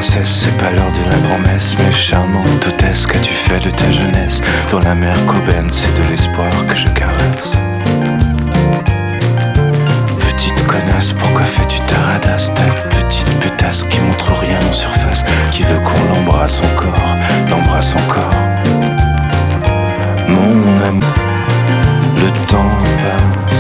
princesse, c'est pas l'heure de la grand-messe, mais charmante hôtesse, qu'as-tu fait de ta jeunesse? Dans la mer Coben, c'est de l'espoir que je caresse. Petite connasse, pourquoi fais-tu ta radasse? Ta petite putasse qui montre rien en surface, qui veut qu'on l'embrasse encore, l'embrasse encore. Mon amour, le temps passe.